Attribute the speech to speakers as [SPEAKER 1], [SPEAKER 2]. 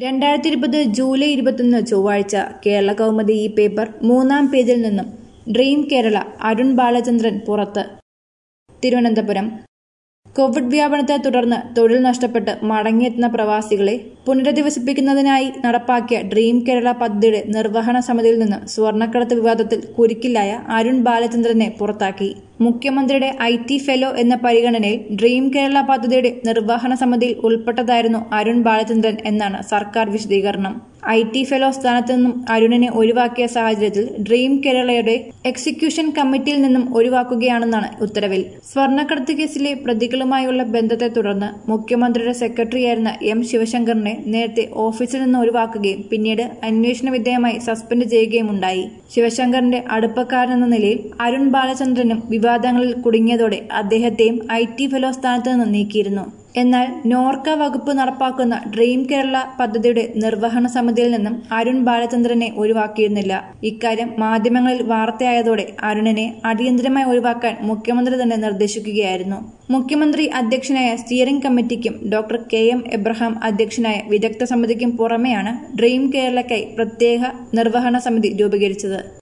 [SPEAKER 1] 2020 July 21 ചൊവ്വാഴ്ച കേരള കൗമുദി ഈ paper 3-ാം പേജിൽ നിന്നും ഡ്രീം കേരള അരുൺ ബാലചന്ദ്രൻ പുറത്ത്. തിരുവനന്തപുരം. കോവിഡ് വ്യാപനത്തെ തുടർന്ന് തൊഴിൽ നഷ്ടപ്പെട്ട് മടങ്ങിയെത്തുന്ന പ്രവാസികളെ പുനരധിവസിപ്പിക്കുന്നതിനായി നടപ്പാക്കിയ ഡ്രീം കേരള പദ്ധതിയുടെ നിർവഹണ സമിതിയിൽ നിന്ന് സ്വർണ്ണക്കടത്ത് വിവാദത്തിൽ കുരുക്കിലായ അരുൺ ബാലചന്ദ്രനെ പുറത്താക്കി. മുഖ്യമന്ത്രിയുടെ IT ഫെലോ എന്ന പരിഗണനയിൽ ഡ്രീം കേരള പദ്ധതിയുടെ നിർവഹണ സമിതിയിൽ ഉൾപ്പെട്ടതായിരുന്നു അരുൺ ബാലചന്ദ്രൻ എന്നാണ് സർക്കാർ വിശദീകരണം. IT ഫെലോ സ്ഥാനത്ത് നിന്നും അരുണിനെ ഒഴിവാക്കിയ സാഹചര്യത്തിൽ ഡ്രീം കേരളയുടെ എക്സിക്യൂഷൻ കമ്മിറ്റിയിൽ നിന്നും ഒഴിവാക്കുകയാണെന്നാണ് ഉത്തരവിൽ. സ്വർണ്ണക്കടത്ത് കേസിലെ പ്രതികളുമായുള്ള ബന്ധത്തെ തുടർന്ന് മുഖ്യമന്ത്രിയുടെ സെക്രട്ടറിയായിരുന്ന M ശിവശങ്കറിനെ നേരത്തെ ഓഫീസിൽ നിന്ന് ഒഴിവാക്കുകയും പിന്നീട് അന്വേഷണ വിധേയമായി സസ്പെൻഡ് ചെയ്യുകയുമുണ്ടായി. ശിവശങ്കറിന്റെ അടുപ്പക്കാരനെന്ന നിലയിൽ അരുൺ ബാലചന്ദ്രനും വിവാദങ്ങളിൽ കുടുങ്ങിയതോടെ അദ്ദേഹത്തെയും IT ഫെലോ സ്ഥാനത്ത് നിന്ന് നീക്കിയിരുന്നു. എന്നാൽ നോർക്ക വകുപ്പ് നടപ്പാക്കുന്ന ഡ്രീം കേരള പദ്ധതിയുടെ നിർവഹണ സമിതിയിൽ നിന്നും അരുൺ ബാലചന്ദ്രനെ ഒഴിവാക്കിയിരുന്നില്ല. ഇക്കാര്യം മാധ്യമങ്ങളിൽ വാർത്തയായതോടെ അരുണിനെ അടിയന്തരമായി ഒഴിവാക്കാൻ മുഖ്യമന്ത്രി തന്നെ നിർദ്ദേശിക്കുകയായിരുന്നു. മുഖ്യമന്ത്രി അധ്യക്ഷനായ സ്റ്റിയറിംഗ് കമ്മിറ്റിക്കും ഡോക്ടർ KM എബ്രഹാം അധ്യക്ഷനായ വിദഗ്ധ സമിതിക്കും പുറമെയാണ് ഡ്രീം കേരളയ്ക്കായി പ്രത്യേക നിർവഹണ സമിതി രൂപീകരിച്ചത്.